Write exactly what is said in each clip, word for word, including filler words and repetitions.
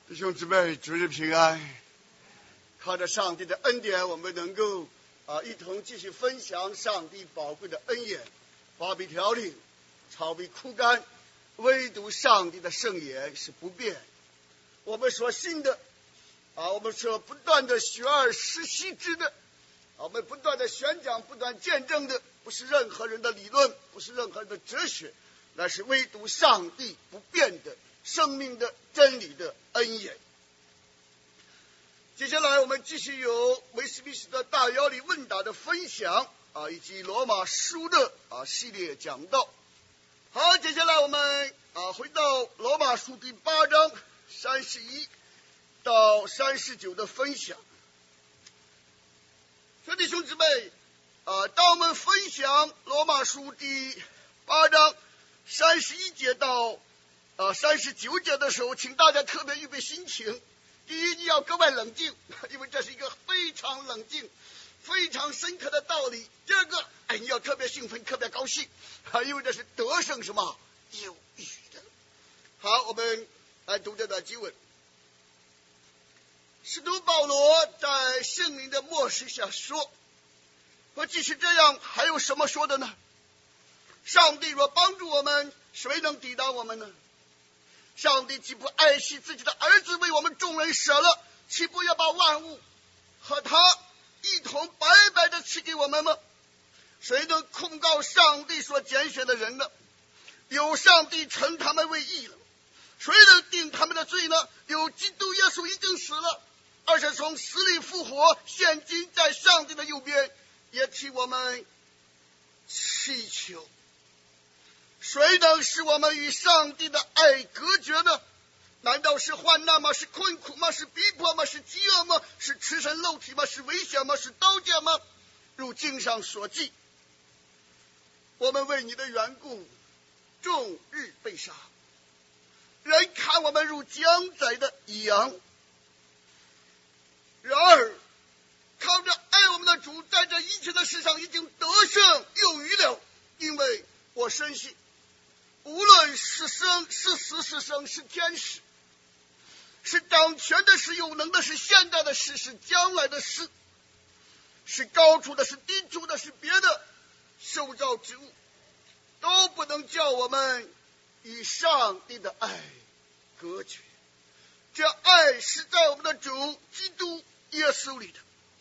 弟兄姊妹，主日平安。靠着上帝的恩典，我们能够啊一同继续分享上帝宝贵的恩言。花被调理，草被枯干，唯独上帝的圣言是不变。我们所信的啊，我们所不断的学而时习之的啊，我们不断的宣讲、不断见证的，不是任何人的理论，不是任何人的哲学，那是唯独上帝不变的生命的真理的恩言。接下来我们继续有威斯敏斯特大要理问答的分享啊，以及罗马书的啊系列讲道。好，接下来我们啊回到罗马书第八章三十一到三十九的分享。兄弟兄姊妹啊，当我们分享罗马书第八章三十一节到啊三十九节的时候，请大家特别预备心情。第一，你要格外冷静，因为这是一个非常冷静、非常深刻的道理。第二个，哎，你要特别兴奋、特别高兴，啊，因为这是得胜什么有余的。好，我们来读这段经文。使徒保罗在圣灵的默示下说：“我即使这样，还有什么说的呢？上帝若帮助我们，谁能抵挡我们呢？上帝岂不爱惜自己的儿子，为我们众人舍了，岂不要把万物和他一同白白的赐给我们吗？谁能控告上帝所拣选的人呢？有上帝称他们为义了。谁能定他们的罪呢？有基督耶稣已经死了，而且从死里复活，现今在上帝的右边，也替我们祈求。谁能使我们与上帝的爱隔绝呢？难道是患难吗？是困苦吗？是逼迫吗？是饥饿吗？是赤身露体吗？是危险吗？是刀剑吗？如经上所记，我们为你的缘故终日被杀，人看我们如将宰的羊。然而靠着爱我们的主，在这一切的事上已经得胜有余了，因为我深信无论是生是死是生，是天使，是掌权的，是有能的，是现在的事，是将来的事，是高处的，是低处的，是别的受造之物，都不能叫我们与上帝的爱隔绝。这爱是在我们的主基督耶稣里的。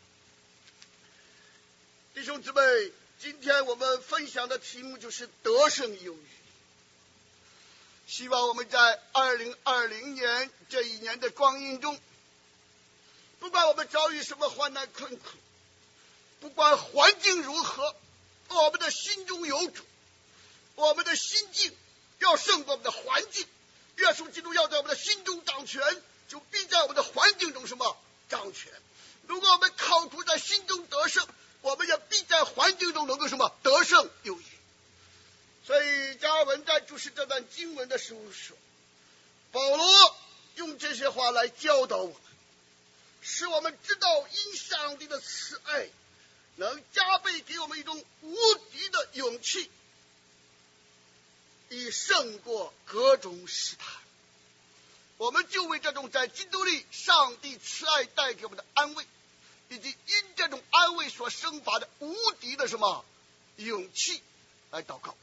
弟兄姊妹，今天我们分享的题目就是得胜有余。希望我们在二零二零年这一年的光阴中，不管我们遭遇什么患难困苦，不管环境如何，我们的心中有主，我们的心境要胜过我们的环境。耶稣基督要在我们的心中掌权，就必在我们的环境中什么掌权。如果我们靠主在心中得胜，我们也必在环境中能够什么得胜有余。所以加尔文在注释这段经文的时候说，保罗用这些话来教导我们，使我们知道因上帝的慈爱能加倍给我们一种无敌的勇气，以胜过各种试探。我们就为这种在基督里上帝慈爱带给我们的安慰，以及因这种安慰所生发的无敌的什么勇气来祷告。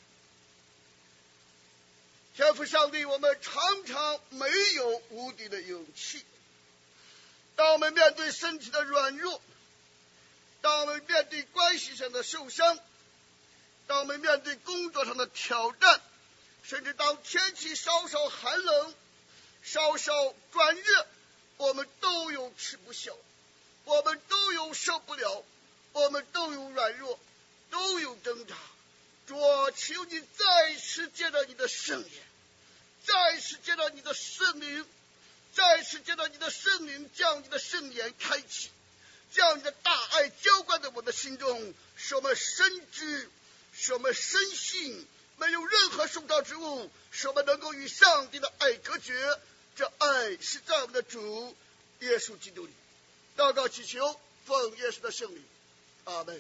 天父上帝，我们常常没有无敌的勇气。当我们面对身体的软弱，当我们面对关系上的受伤，当我们面对工作上的挑战，甚至当天气稍稍寒冷，稍稍转热，我们都有吃不消，我们都有受不了，我们都有软弱，都有挣扎。主啊，求你再次借着你的圣言，再次借着你的圣灵，再次借着你的圣灵，将你的圣言开启，将你的大爱浇灌在我们的心中，使我们深知，使我们深信，没有任何受造之物使我们能够与上帝的爱隔绝。这爱是在我们的主耶稣基督里。祷告祈求，奉耶稣的圣名，阿们。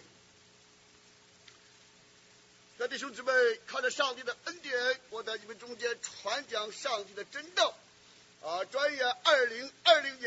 那弟兄姊妹，靠着上帝的恩典，我在你们中间传讲上帝的真道啊，转眼二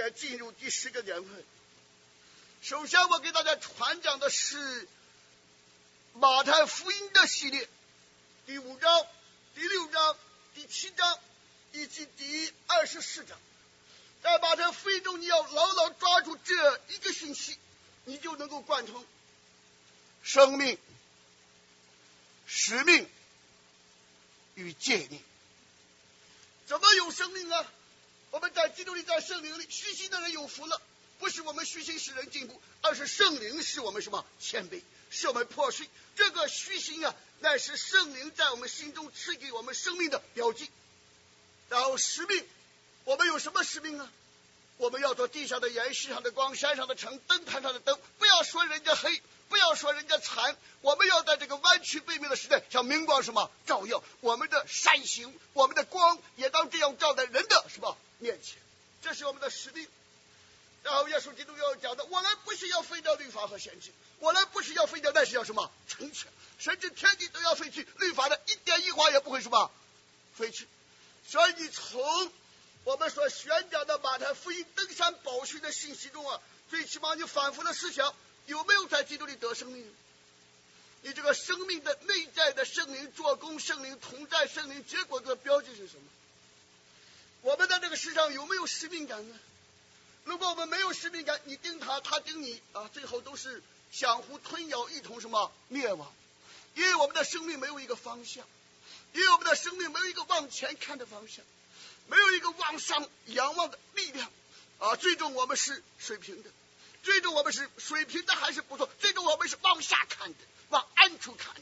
也进入第十个年份。首先我给大家传讲的是马太福音的系列，第五章、第六章、第七章以及第二十四章。在马太福音中，你要牢牢抓住这一个信息，你就能够贯通生命、使命与诫命。怎么有生命啊？我们在基督里，在圣灵里，虚心的人有福了。不是我们虚心使人进步，而是圣灵使我们什么谦卑，使我们破碎。这个虚心啊，乃是圣灵在我们心中赐给我们生命的标记。然后使命，我们有什么使命啊？我们要做地上的盐，世上的光，山上的城，灯台上的灯。不要说人家黑，不要说人家残，我们要在这个弯曲背面的时代，向明光什么照耀。我们的善行，我们的光，也当这样照在人的什么面前。这是我们的使命。然后耶稣基督要讲的，我来不是要废掉律法和先知，我来不是要废掉，但是要什么成全，甚至天地都要废去，律法的一点一划也不会什么废去。所以你从我们所宣讲的马太福音登山宝训的信息中啊，最起码你反复的思想，有没有在基督里得生命？你这个生命的内在的圣灵做工，圣灵同在，圣灵结果的标记是什么？我们在这个世上有没有使命感呢？如果我们没有使命感，你盯他，他盯你啊，最后都是相互吞咬，一同什么灭亡。因为我们的生命没有一个方向，因为我们的生命没有一个往前看的方向，没有一个往上仰望的力量啊。最终我们是水平的，最终我们是水平的还是不错，最终我们是往下看的，往暗处看的。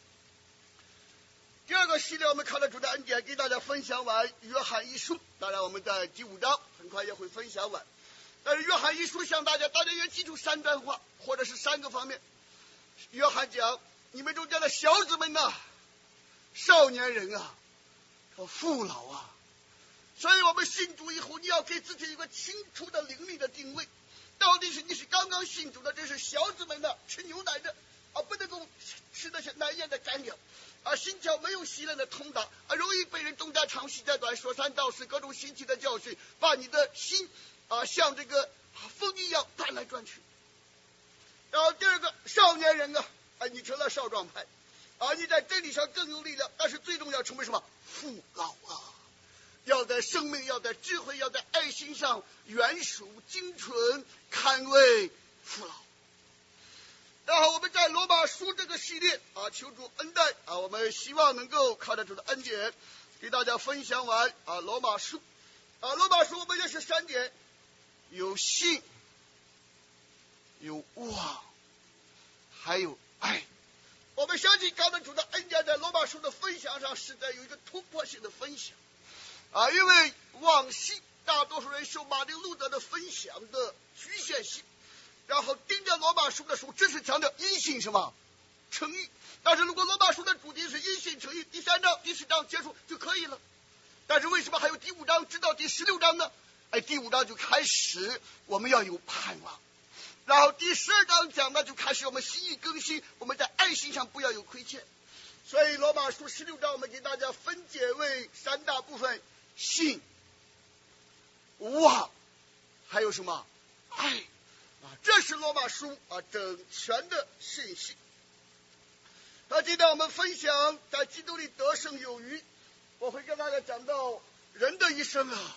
第二个系列我们看了主的恩典，给大家分享完约翰一书，当然我们在第五章很快也会分享完。但是约翰一书向大家，大家也记住三段话，或者是三个方面。约翰讲，你们中间的小子们啊，少年人啊，和父老啊。所以我们信主以后，你要给自己一个清楚的灵力的定位，到底是你是刚刚信主的，这是小子们的，吃牛奶的啊，不能够吃那些难咽的干粮啊，心窍没有洗练的通达啊，容易被人东家长西家短，说三道四，各种新奇的教训，把你的心啊，像这个风一样转来转去。然后第二个，少年人啊，啊，你成了少壮派啊，你在真理上更有力量，但是最终要成为什么？父老啊，要在生命，要在智慧，要在爱心上圆熟精纯，堪为父老。然后我们在罗马书这个系列啊，求主恩待啊，我们希望能够靠着主的恩典给大家分享完啊罗马书啊罗马书我们也是三点。有信，有望，还有爱。我们相信靠着主的恩典，在罗马书的分享上实在有一个突破性的分享啊！因为往昔大多数人受马丁路德的分享的局限性，然后盯着罗马书的时候，只是强调因信什么诚意。但是如果罗马书的主题是因信诚意，第三章、第四章结束就可以了。但是为什么还有第五章直到第十六章呢？哎，第五章就开始我们要有盼望，然后第十二章讲的就开始我们心意更新，我们在爱心上不要有亏欠。所以罗马书十六章我们给大家分解为三大部分：信、望，还有什么爱啊？这是罗马书啊整全的信息。那今天我们分享在基督里得胜有余，我会跟大家讲到人的一生啊，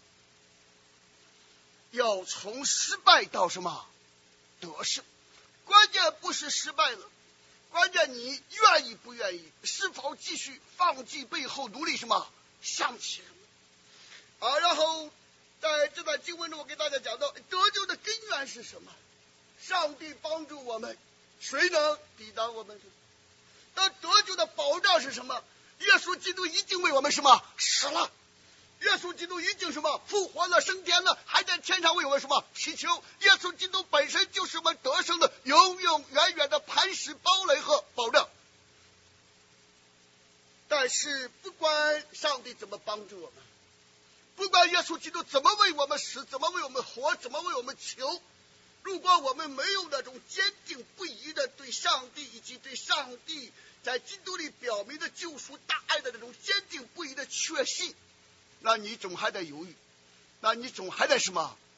要从失败到什么得胜。关键不是失败了，关键你愿意不愿意，是否继续放弃背后努力什么向前啊。然后在这段经文中我给大家讲到得救的根源是什么，上帝帮助我们，谁能抵挡我们的？那得救的保障是什么？耶稣基督已经为我们什么死了，耶稣基督已经什么复活了升天了，还在天上为我们什么祈求。耶稣基督本身就是我们得胜的永永远远的磐石堡垒和保障。但是不管上帝怎么帮助我们，不管耶稣基督怎么为我们死，怎么为我们活，怎么为我们求，如果我们没有那种坚定不移的对上帝以及对上帝在基督里表明的救赎大爱的那种坚定不移的确信，那你总还得犹豫，那你总还得什么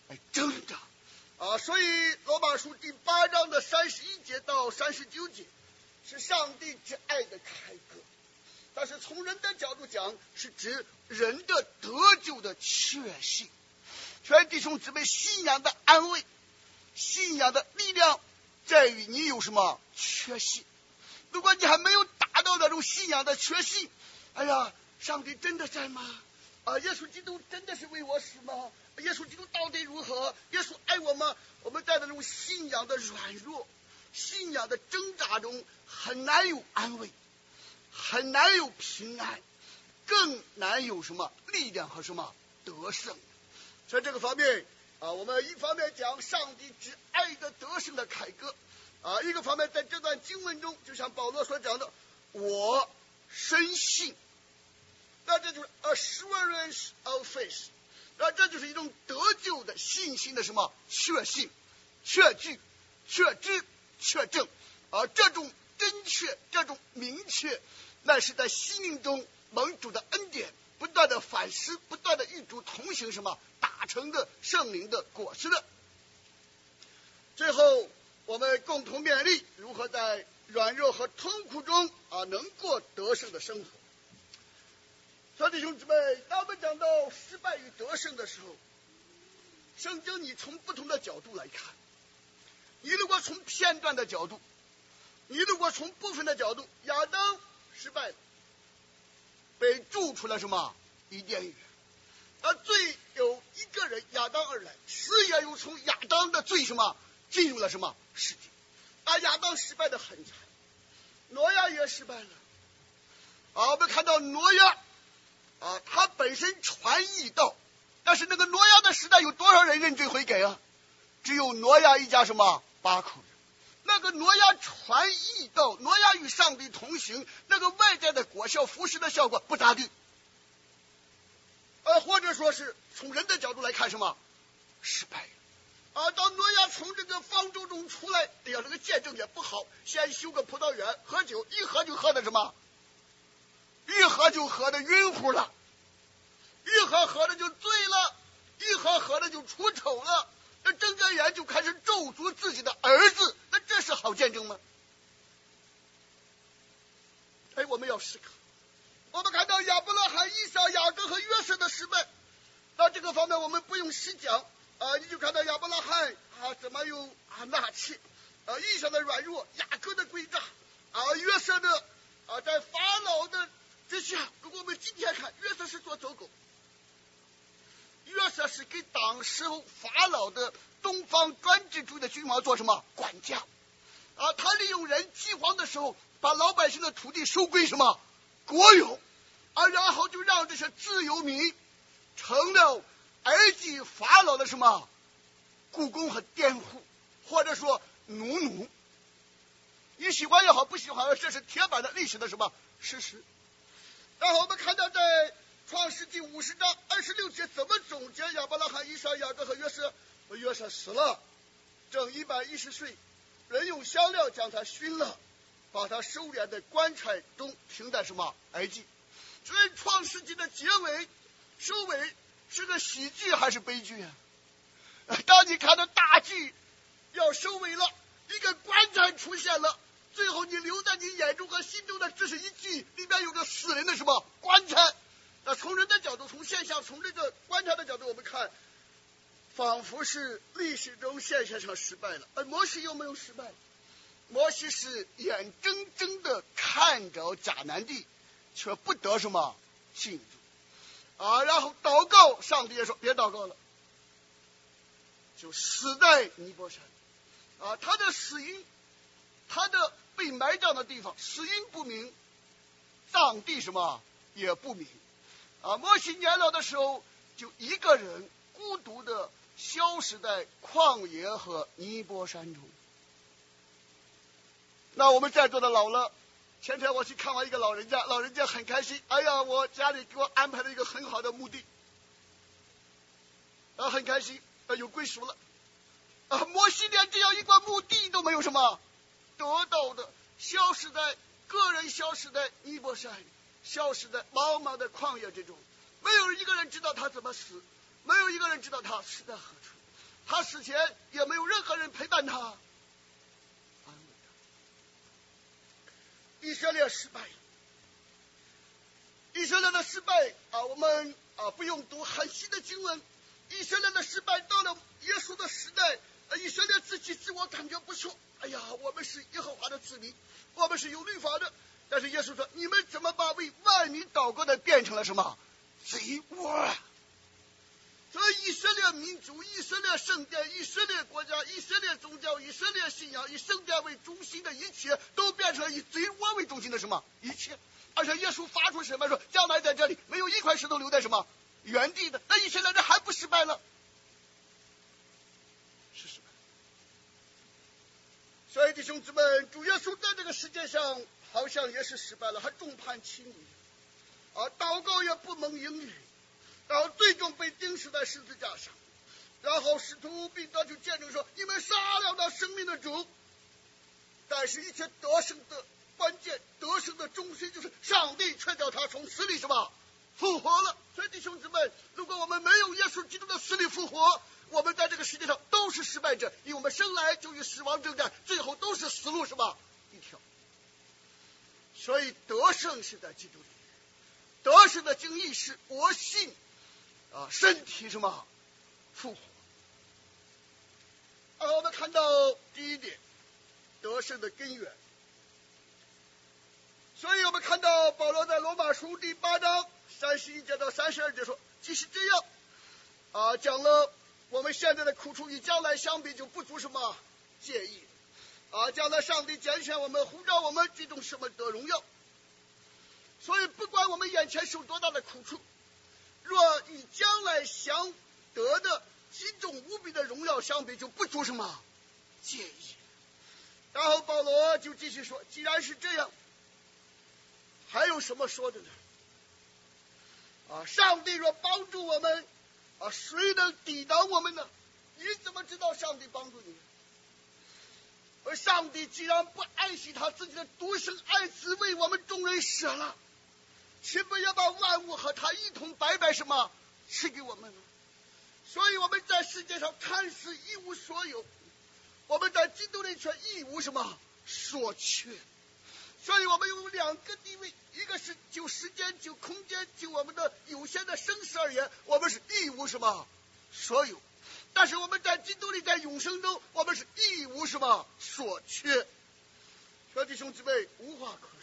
哎，挣扎啊！所以罗马书第八章的三十一节到三十九节是上帝之爱的开割，但是从人的角度讲，是指人的得救的确信。全弟兄姊妹，信仰的安慰，信仰的力量在于你有什么确信。如果你还没有达到那种信仰的确信，哎呀，上帝真的在吗？啊，耶稣基督真的是为我死吗？耶稣基督到底如何？耶稣爱我吗？我们在那种信仰的软弱、信仰的挣扎中，很难有安慰，很难有平安，更难有什么力量和什么得胜。所以这个方面啊，我们一方面讲上帝之爱的得胜的凯歌啊，一个方面在这段经文中，就像保罗所讲的，我深信，那这就是 assurance of faith， 那这就是一种得救的信心的什么确信、确据、确知、确证，而这种真确、这种明确，那是在心灵中蒙主的恩典不断的反思，不断的与主同行，什么打成的圣灵的果实的。最后我们共同勉励如何在软弱和痛苦中啊能过得胜的生活。所以弟兄姊妹，当我们讲到失败与得胜的时候，圣经你从不同的角度来看，你如果从片段的角度，你如果从部分的角度，亚当失败了，被逐出了什么伊甸园，而罪由一个人亚当而来，死也又从亚当的罪什么进入了什么世界，而亚当失败的很惨，挪亚也失败了啊。我们看到挪亚啊，他本身传义道，但是那个挪亚的时代有多少人认罪悔改啊？只有挪亚一家什么八口人。那个挪亚传义道，挪亚与上帝同行，那个外在的果效、服饰的效果不咋地，呃，或者说是从人的角度来看，什么失败啊？当挪亚从这个方舟中出来，哎呀，这个见证也不好，先修个葡萄园，喝酒，一喝就喝的什么，一喝就喝的晕乎了，一喝喝的就醉了，一喝喝的就出丑了。那睁着眼就开始咒诅自己的儿子，那这是好见证吗？哎，我们要思考。我们看到亚伯拉罕、以撒、雅各和约瑟的失败，那这个方面我们不用细讲啊，你就看到亚伯拉罕啊怎么有啊纳妾，啊以撒的软弱，雅各的诡诈，啊约瑟的啊在法老的之下。如果我们今天看，约瑟是做走狗。约瑟是给当时候法老的东方专制主义的君王做什么管家啊？他利用人饥荒的时候，把老百姓的土地收归什么国有，啊，然后就让这些自由民成了埃及法老的什么雇工和佃户，或者说奴奴。你喜欢也好，不喜欢，这是铁板的历史的什么事实。然后我们看到在创世纪五十章二十六节怎么总结亚伯拉罕、以撒、雅各和约瑟？约瑟死了，正一百一十岁，人用香料将他熏了，把他收敛在棺材中，停在什么埃及。所以创世纪的结尾收尾是个喜剧还是悲剧啊？当你看到大剧要收尾了，一个棺材出现了，最后你留在你眼中和心中的只是一句里面有个死人的什么棺材。那从人的角度，从现象，从这个观察的角度，我们看，仿佛是历史中现象上失败了。而摩西有没有失败？摩西是眼睁睁的看着迦南地，却不得什么进入啊。然后祷告，上帝也说别祷告了，就死在尼泊山啊。他的死因，他的被埋葬的地方，死因不明，葬地什么也不明。啊，摩西年老的时候，就一个人孤独的消失在旷野和尼泊山中。那我们在座的老了，前天我去看望一个老人家，老人家很开心，哎呀，我家里给我安排了一个很好的墓地，啊，很开心，啊，有归属了。啊，摩西连这样一块墓地都没有什么得到的，消失在个人消失在尼泊山。消失在茫茫的旷野之中，没有一个人知道他怎么死，没有一个人知道他死在何处。 他死前也没有任何人陪伴他，安慰他。以色列失败，以色列的失败啊，我们啊不用读很细的经文。以色列的失败到了耶稣的时代，以色列自己自我感觉不错，哎呀，我们是耶和华的子民，我们是有律法的。但是耶稣说，你们怎么把为万民祷告的变成了什么贼窝啊？所以以色列民族、以色列圣殿、以色列国家、以色列宗教、以色列信仰，以圣殿为中心的一切，都变成了以贼窝为中心的什么一切。而且耶稣发出审判说，将来在这里没有一块石头留在什么原地的。那以色列人还不失败了？是失败。所以弟兄姊妹，主耶稣在这个世界上好像也是失败了，还众叛亲离啊，祷告也不蒙应允，然后最终被钉死在十字架上。然后使徒彼得就见证说，你们杀了那生命的主。但是一切得胜的关键，得胜的中心就是上帝却叫他从死里什么复活了。所以弟兄姊妹，如果我们没有耶稣基督的死里复活，我们在这个世界上都是失败者，因为我们生来就与死亡征战，最后都是死路什么一条。所以得胜是在基督里，得胜的经义是我信啊，身体什么复活。啊，我们看到第一点，得胜的根源。所以我们看到保罗在罗马书第八章三十一节到三十二节说，即使这样啊，讲了我们现在的苦处与将来相比就不足什么介意啊，将来上帝拣选我们，呼召我们，这种什么得荣耀。所以不管我们眼前受多大的苦处，若与将来相得的极重无比的荣耀相比，就不足什么介意。然后保罗就继续说，既然是这样，还有什么说的呢？啊，上帝若帮助我们，啊，谁能抵挡我们呢？你怎么知道上帝帮助你？而上帝既然不爱惜他自己的独生爱子为我们众人舍了，岂不要把万物和他一同白白什么赐给我们呢？所以我们在世界上看似一无所有，我们在基督里却一无什么所缺。所以我们有两个地位，一个是就时间就空间就我们的有限的生死而言，我们是一无什么所有。但是我们在基督里，在永生中，我们是一无什么所缺。说弟兄姊妹，无话可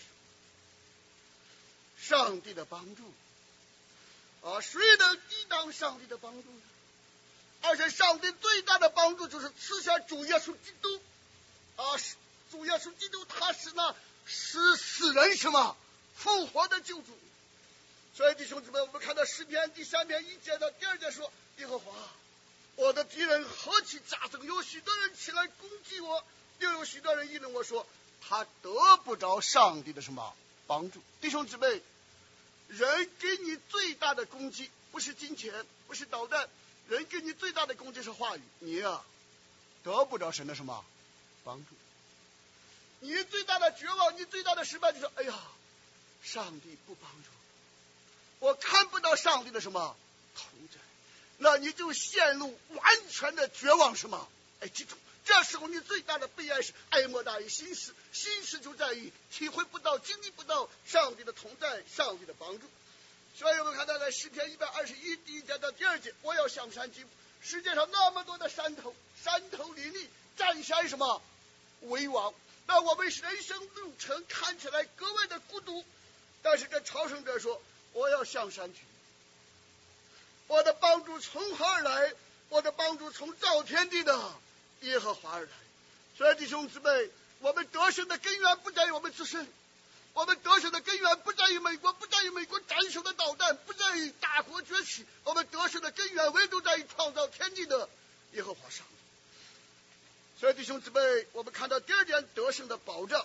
说。上帝的帮助啊，谁能抵挡上帝的帮助呢？而且上帝最大的帮助就是赐下主耶稣基督啊，主耶稣基督他是那使死人什么复活的救主。所以弟兄姊妹，我们看到诗篇第三篇一节到第二节说，耶和华，我的敌人何其加增，有许多人起来攻击我，又有许多人议论我说，他得不着上帝的什么帮助。弟兄姊妹，人给你最大的攻击不是金钱，不是导弹，人给你最大的攻击是话语。你啊得不着神的什么帮助。你最大的绝望，你最大的失败就是哎呀，上帝不帮助我，我看不到上帝的什么同在，那你就陷入完全的绝望什么哎，记住，这时候你最大的悲哀是爱莫大于心死，心死就在于体会不到经历不到上帝的同在，上帝的帮助。所以我们看到在诗篇一百二十一第一节到第二节，我要向山举目，世界上那么多的山头，山头林立，占山什么为王，那我们人生路程看起来格外的孤独，但是这朝圣者说，我要向山举目，我的帮助从何而来？我的帮助从造天地的耶和华而来。所以弟兄姊妹，我们得胜的根源不在于我们自身，我们得胜的根源不在于美国，不在于美国斩首的导弹，不在于大国崛起，我们得胜的根源唯独在于创造天地的耶和华上帝。所以弟兄姊妹，我们看到第二点得胜的保障，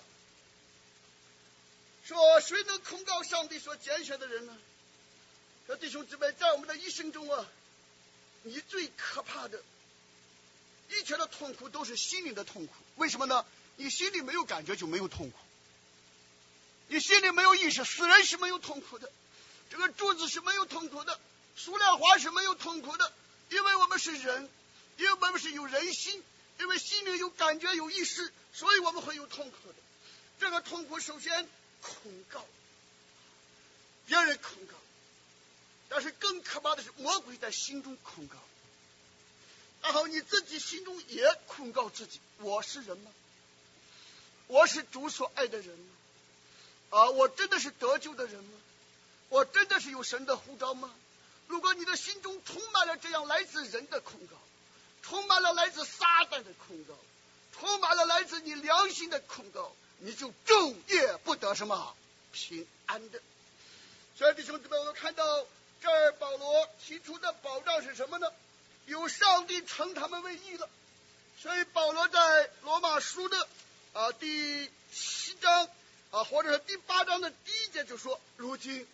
说谁能控告上帝所拣选的人呢？说弟兄姊妹，在我们的一生中啊，你最可怕的一切的痛苦都是心灵的痛苦。为什么呢？你心里没有感觉就没有痛苦，你心里没有意识，死人是没有痛苦的，这个柱子是没有痛苦的，塑料花是没有痛苦的，因为我们是人， 因为我们是有人心，因为心灵有感觉有意识，所以我们会有痛苦的。这个痛苦首先控告，别人控告，但是更可怕的是魔鬼在心中控告，然后你自己心中也控告自己：我是人吗？我是主所爱的人吗？啊，我真的是得救的人吗？我真的是有神的呼召吗？如果你的心中充满了这样来自人的控告，充满了来自撒旦的控告，充满了来自你良心的控告，你就昼夜不得什么平安的。所以弟兄姊妹，我们看到这儿保罗提出的保障是什么呢？有上帝称他们为义了。所以保罗在罗马书的啊第七章啊或者是第八章的第一节就说：如今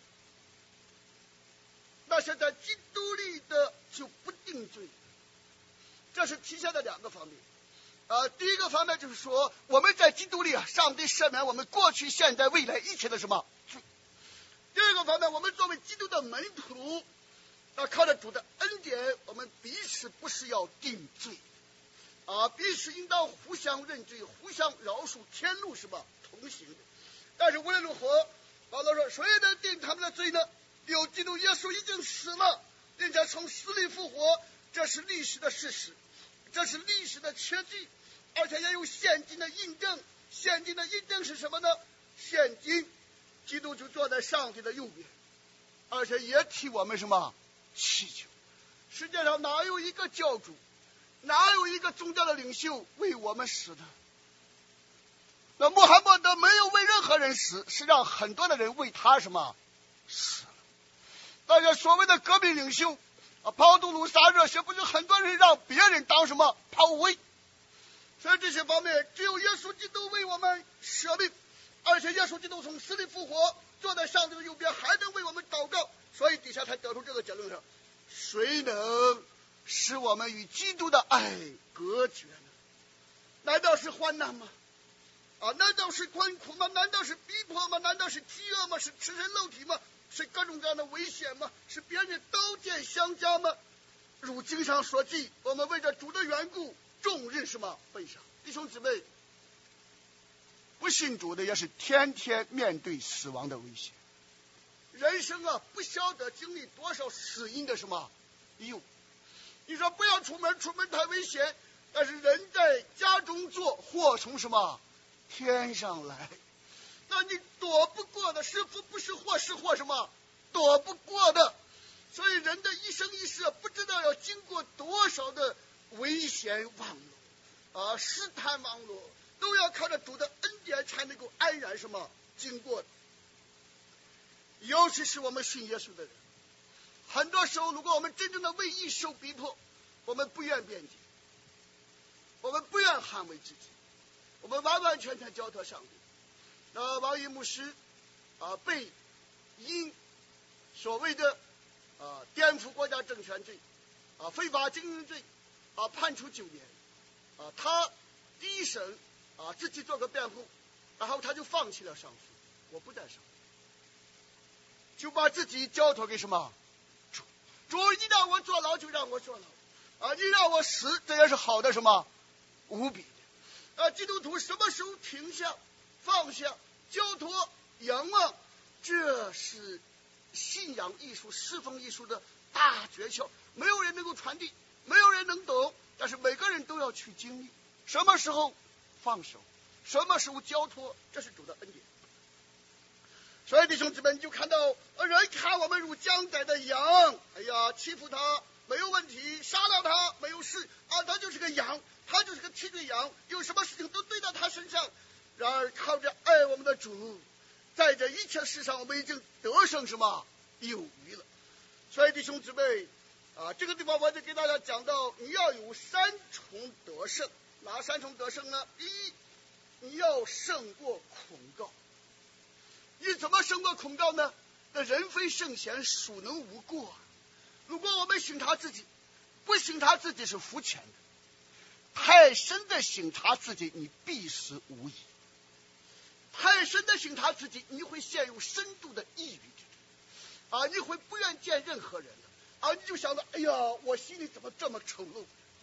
那些在基督里的就不定罪。这是体现的两个方面。呃，第一个方面就是说，我们在基督里啊，上帝赦免我们过去、现在、未来一切的什么罪。第二个方面，我们作为基督的门徒，那靠着主的恩典，我们彼此不是要定罪啊，彼此应当互相认罪、互相饶恕，天路是吧同行的。但是无论如何，保罗说，谁能定他们的罪呢？有基督耶稣已经死了，并且从死里复活，这是历史的事实，这是历史的确据，而且也有现今的印证。现今的印证是什么呢？现今基督就坐在上帝的右边，而且也替我们什么祈求。世界上哪有一个教主，哪有一个宗教的领袖为我们死的？那穆罕默德没有为任何人死，是让很多的人为他什么死了。那些所谓的革命领袖啊，抛毒卢撒热血，不是很多人让别人当什么炮灰？所以这些方面，只有耶稣基督为我们舍命，而且耶稣基督从死里复活，坐在上帝的右边，还能为我们祷告。所以底下才得出这个结论上：谁能使我们与基督的爱隔绝呢？难道是患难吗？啊，难道是困苦吗？难道是逼迫吗？难道是饥饿吗？是赤身露体吗？是各种各样的危险吗？是别人刀剑相加吗？如经上所记，我们为着主的缘故，众人什么悲伤。弟兄姊妹，不信主的也是天天面对死亡的危险。人生啊，不晓得经历多少死因的什么诱。你说不要出门，出门太危险，但是人在家中坐，祸从什么天上来。那你躲不过的，是福不是祸，是祸什么躲不过的。所以人的一生一世不知道要经过多少的危险网络啊，试探网络，都要靠着主的恩典才能够安然什么经过的。尤其是我们信耶稣的人，很多时候如果我们真正的为义受逼迫，我们不愿辩解，我们不愿捍卫自己，我们完完全全交托上帝。那王一牧师啊，被因所谓的啊颠覆国家政权罪啊非法经营罪啊判处九年啊，他第一审啊自己做个辩护，然后他就放弃了上诉，我不再上，就把自己交托给什么主？主，你让我坐牢就让我坐牢啊，你让我死，这也是好的什么无比的啊！基督徒什么时候停下？放下、交托、仰望，这是信仰艺术、侍奉艺术的大诀窍。没有人能够传递，没有人能懂，但是每个人都要去经历。什么时候放手，什么时候交托，这是主的恩典。所以弟兄姊妹，你就看到人看我们如将宰的羊，哎呀，欺负他没有问题，杀了他没有事啊，他就是个羊，他就是个替罪羊，有什么事情都堆到他身上。然而靠着爱我们的主，在这一切事上我们已经得胜什么有余了。所以弟兄姊妹啊，这个地方我就给大家讲到，你要有三重得胜。哪三重得胜呢？第一，你要胜过控告。你怎么胜过控告呢？那人非圣贤，孰能无过？如果我们审查自己，不审查自己是肤浅的，太深的审查自己，你必死无疑。太深的审查自己，你会陷入深度的抑郁之中啊！你会不愿见任何人了啊！你就想到，哎呀，我心里怎么这么丑陋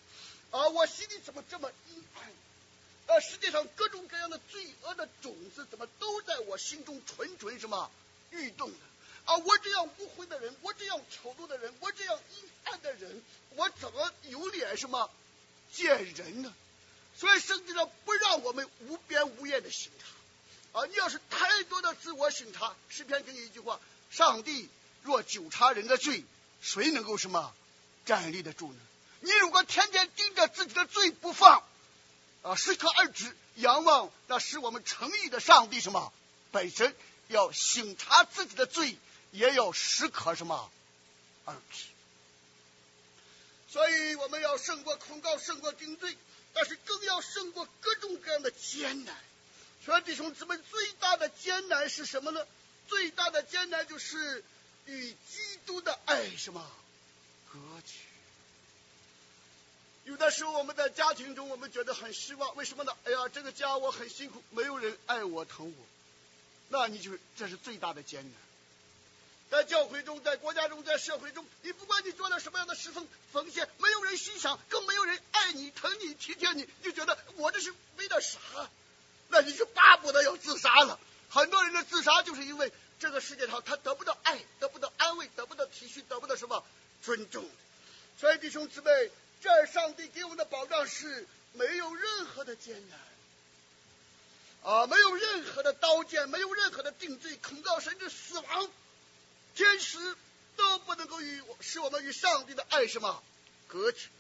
啊，我心里怎么这么阴暗？啊，世界上各种各样的罪恶的种子，怎么都在我心中蠢蠢什么欲动的？啊，我这样污秽的人，我这样丑陋的人，我这样阴暗的人，我怎么有脸什么见人呢？所以圣经上不让我们无边无业的审查。啊，你要是太多的自我审查，诗篇给你一句话：上帝若久察人的罪，谁能够什么站立得住呢？你如果天天盯着自己的罪不放，啊，适可而止，仰望那使我们诚意的上帝什么本身要省察自己的罪，也要适可什么而止。所以我们要胜过控告，胜过定罪，但是更要胜过各种各样的艰难。所以弟兄姊妹，最大的艰难是什么呢？最大的艰难就是与基督的爱什么隔绝。有的时候我们在家庭中我们觉得很失望，为什么呢？哎呀，这个家我很辛苦，没有人爱我疼我，那你就这是最大的艰难。在教会中，在国家中，在社会中，你不管你做了什么样的侍奉奉献，没有人欣赏，更没有人爱你疼你体贴你，你就觉得我这是为了啥？那你就巴不得要自杀了。很多人的自杀就是因为这个世界上他得不到爱，得不到安慰，得不到体恤，得不到什么尊重。所以弟兄姊妹，这上帝给我们的保障是没有任何的艰难啊，没有任何的刀剑，没有任何的定罪控告，甚至死亡，天使都不能够与使我们与上帝的爱什么隔绝。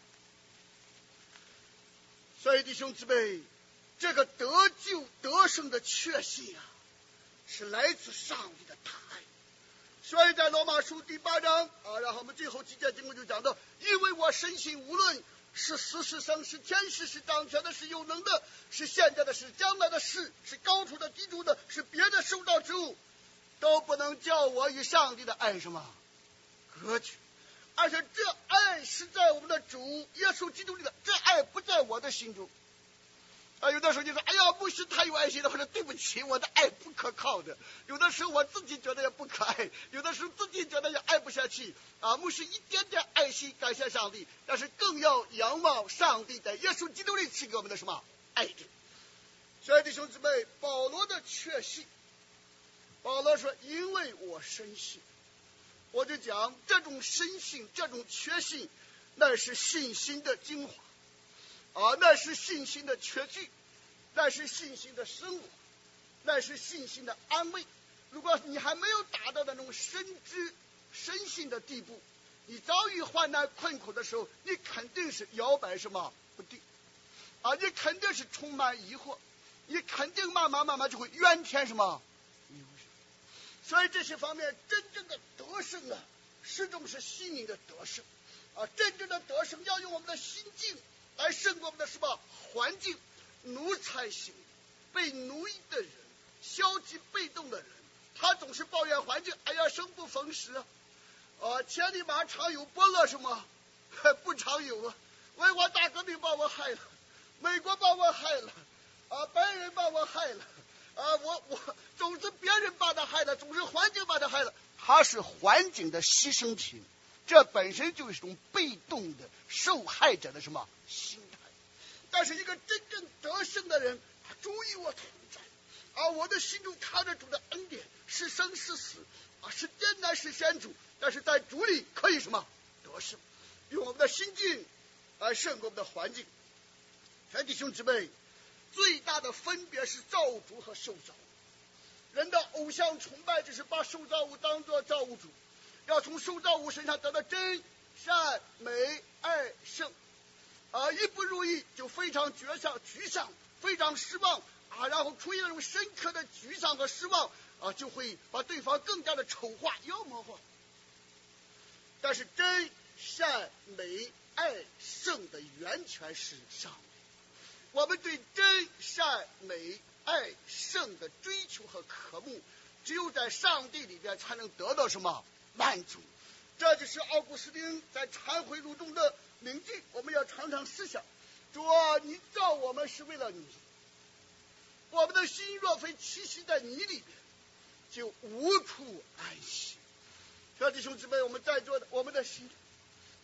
所以弟兄姊妹，这个得救得胜的确信啊，是来自上帝的大爱。所以在罗马书第八章啊，然后我们最后几节经文就讲到，因为我深信无论是死是生，是天使，是掌权的，是有能的，是现在的，是将来的事，是高处的，低处的，是别的受造之物，都不能叫我与上帝的爱什么隔绝。而且这爱是在我们的主耶稣基督里的，这爱不在我的心中。啊，有的时候就说，哎呀，牧师太有爱心了，或者对不起，我的爱不可靠的。有的时候我自己觉得也不可爱，有的时候自己觉得也爱不下去。啊，牧师一点点爱心感谢上帝，但是更要仰望上帝在耶稣基督里赐给我们的什么爱的。所以弟兄姊妹，保罗的确信，保罗说，因为我深信，我就讲这种深信，这种确信，那是信心的精华。啊，那是信心的确据，那是信心的生活，那是信心的安慰。如果你还没有达到那种深知深信的地步，你遭遇患难困苦的时候，你肯定是摇摆什么不定啊，你肯定是充满疑惑，你肯定慢慢慢慢就会怨天什么。所以这些方面真正的得胜啊，始终是心灵的得胜啊，真正的得胜要用我们的心境来胜过我们的什么环境。奴才型被奴役的人，消极被动的人，他总是抱怨环境，哎呀，生不逢时啊，啊，千里马常有，伯乐什么不常有啊，文化大革命把我害了，美国把我害了，啊，白人把我害了，啊，我我总是别人把他害了，总是环境把他害了，他是环境的牺牲品，这本身就是一种被动的受害者的什么心态。但是一个真正得胜的人，他主与我同在啊，我的心中靠着主的恩典，是生是死啊，是艰难是险阻，但是在主里可以什么得胜，用我们的心境来胜过我们的环境。全弟兄姊妹，最大的分别是造物主和受造物。人的偶像崇拜就是把受造物当作造物主，要从受造物身上得到真善美爱圣啊，一不如意就非常沮丧沮丧非常失望啊，然后出现那种深刻的沮丧和失望啊，就会把对方更加的丑化妖魔化。但是真善美爱圣的源泉是上帝，我们对真善美爱圣的追求和渴慕，只有在上帝里边才能得到什么满足。这就是奥古斯丁在忏悔录中的铭记，我们要常常思想，主啊，你造我们是为了你，我们的心若非栖息在你里边，就无处安息。小弟兄姊妹，我们在座的，我们的心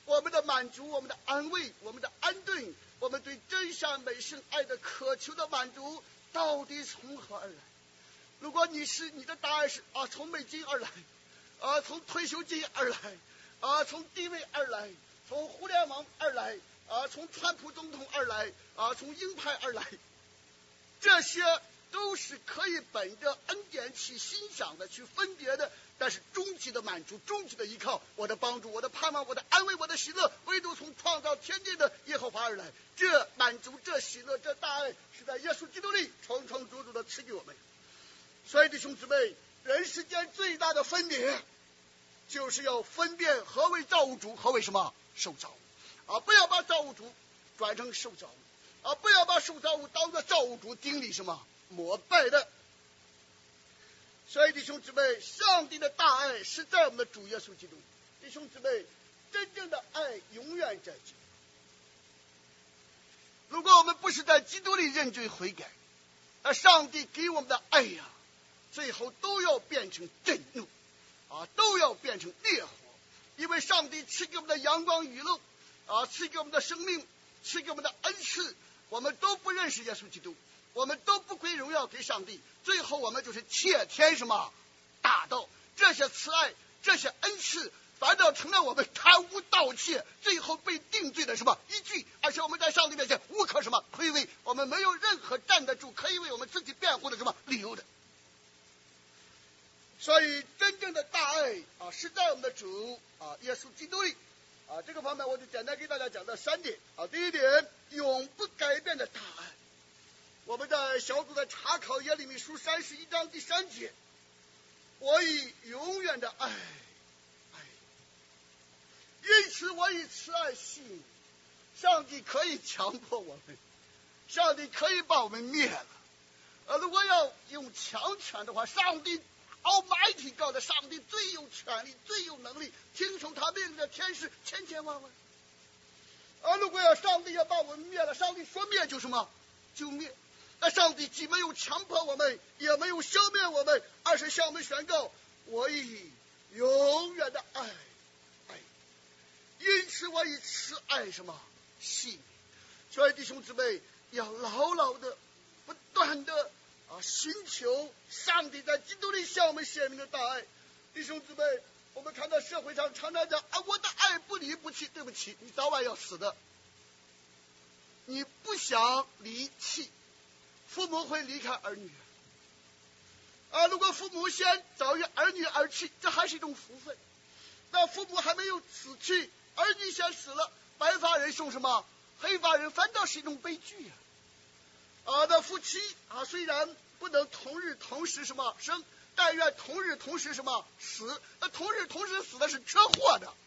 我们的满足，我们的安慰，我们的安顿，我们对真善美圣爱的渴求的满足，到底从何而来？如果你是你的答案是啊，从美金而来，啊，从退休金而来，啊，从地位而来，从互联网而来，啊，从川普总统而来，啊，从鹰派而来，这些都是可以本着恩典去欣赏的，去分别的。但是终极的满足，终极的依靠，我的帮助，我的盼望，我的安慰，我的喜乐，唯独从创造天地的耶和华而来。这满足，这喜乐，这大爱，是在耶稣基督里充充足足的赐给我们。所以弟兄姊妹，人世间最大的分别，就是要分辨何为造物主，何为什么受造物啊！不要把造物主转成受造物啊！不要把受造物当作造物主顶礼什么膜拜的。所以弟兄姊妹，上帝的大爱是在我们的主耶稣基督。弟兄姊妹，真正的爱永远在基督。如果我们不是在基督里认罪悔改，那上帝给我们的爱呀，最后都要变成震怒啊，都要变成烈火。因为上帝赐给我们的阳光雨露啊，赐给我们的生命，赐给我们的恩赐，我们都不认识耶稣基督，我们都不归荣耀给上帝，最后我们就是窃天什么大盗。这些慈爱，这些恩赐，反倒成了我们贪污盗窃，最后被定罪的什么依据。而且我们在上帝面前无可什么亏为，我们没有任何站得住可以为我们自己辩护的什么理由的。所以真正的大爱啊，是在我们的主啊耶稣基督里啊。这个方面我就简单给大家讲到三点啊。第一点，永不改变的大爱。我们在小组的查考耶利米书三十一章第三节，我以永远的爱爱，因此我以慈爱吸引。上帝可以强迫我们，上帝可以把我们灭了。呃，如果要用强权的话，上帝Almighty God 的上帝最有权力，最有能力，听从他命令的天使千千万万。而如果要上帝要把我们灭了，上帝说灭就什么就灭。那上帝既没有强迫我们，也没有消灭我们，而是向我们宣告：我以永远的爱爱，因此我以慈爱什么吸引。所以弟兄姊妹要牢牢的、不断的啊，寻求上帝在基督里向我们显明的大爱。弟兄姊妹，我们看到社会上常常讲啊，我的爱不离不弃。对不起，你早晚要死的。你不想离弃，父母会离开儿女啊。如果父母先早于儿女而去，这还是一种福分。那父母还没有死去，儿女先死了，白发人送什么黑发人，反倒是一种悲剧呀。啊，那夫妻啊，虽然不能同日同时什么生，但愿同日同时什么死。那同日同时死的是车祸的，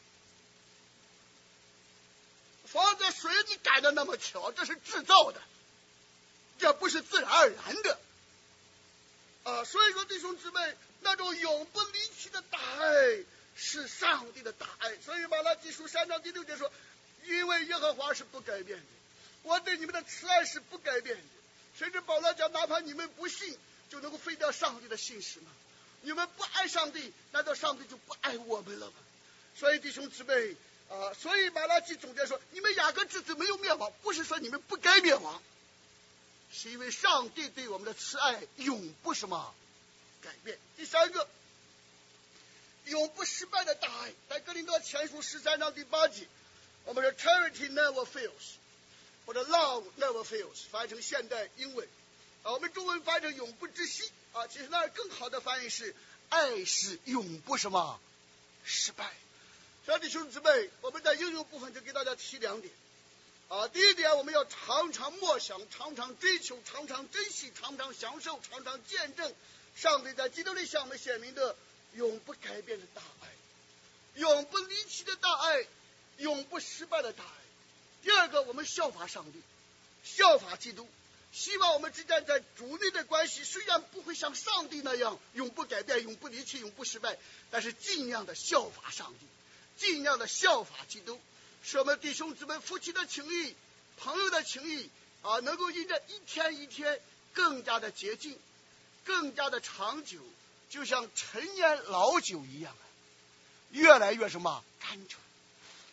房子水你改的那么巧，这是制造的，这不是自然而然的啊。所以说弟兄姊妹，那种永不离弃的大爱是上帝的大爱。所以马拉基书三章第六节说，因为耶和华是不改变的，我对你们的慈爱是不改变的。甚至保罗讲，哪怕你们不信，就能够废掉上帝的信实吗？你们不爱上帝，难道上帝就不爱我们了吗？所以弟兄姊妹啊，所以马拉基总结说，你们雅各之子没有灭亡，不是说你们不该灭亡，是因为上帝对我们的慈爱永不什么改变。第三个，永不失败的大爱，在哥林多前书十三章第八节，我们说 charity never fails， 或者 love never fails， 翻译成现代英文啊，我们中文翻译成永不止息啊，其实那更好的翻译是爱是永不什么失败。所以弟兄姊妹，我们在应用部分就给大家提两点啊。第一点，我们要常常默想，常常追求，常常珍惜，常常享受，常常见证上帝在基督里向我们显明的永不改变的大爱，永不离弃的大爱，永不失败的大爱。第二个，我们效法上帝，效法基督，希望我们之间在主内的关系虽然不会像上帝那样永不改变、永不离弃、永不失败，但是尽量的效法上帝，尽量的效法基督，使我们弟兄姊妹夫妻的情谊、朋友的情谊啊，能够因着一天一天更加的洁净，更加的长久，就像陈年老酒一样，越来越什么甘醇。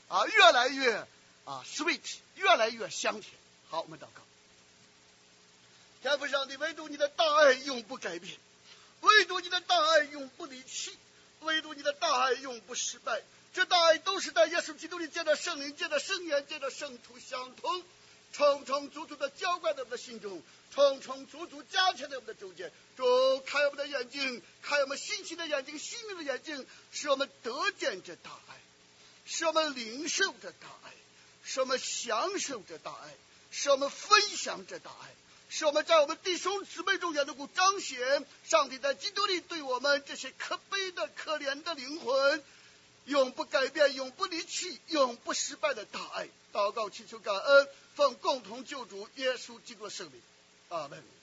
啊，越来越啊 sweet， 越来越香甜。好，我们祷告。天父上帝，唯独你的大爱永不改变，唯独你的大爱永不离弃，唯独你的大爱永不失败。这大爱都是在耶稣基督里借着圣灵，借着圣言，借着圣徒相通，充充足足的浇灌在我们的心中，充充足足加添在我们的中间。主，开我们的眼睛，开我们信心的眼睛，心灵的眼睛，使我们得见这大爱，使我们领受这大爱，使我们享受这大爱，使我们分享这大爱，使我们在我们弟兄姊妹中间能够彰显上帝在基督里对我们这些可悲的可怜的灵魂永不改变，永不离弃，永不失败的大爱。祷告祈求感恩，奉共同救主耶稣基督的圣名，阿门。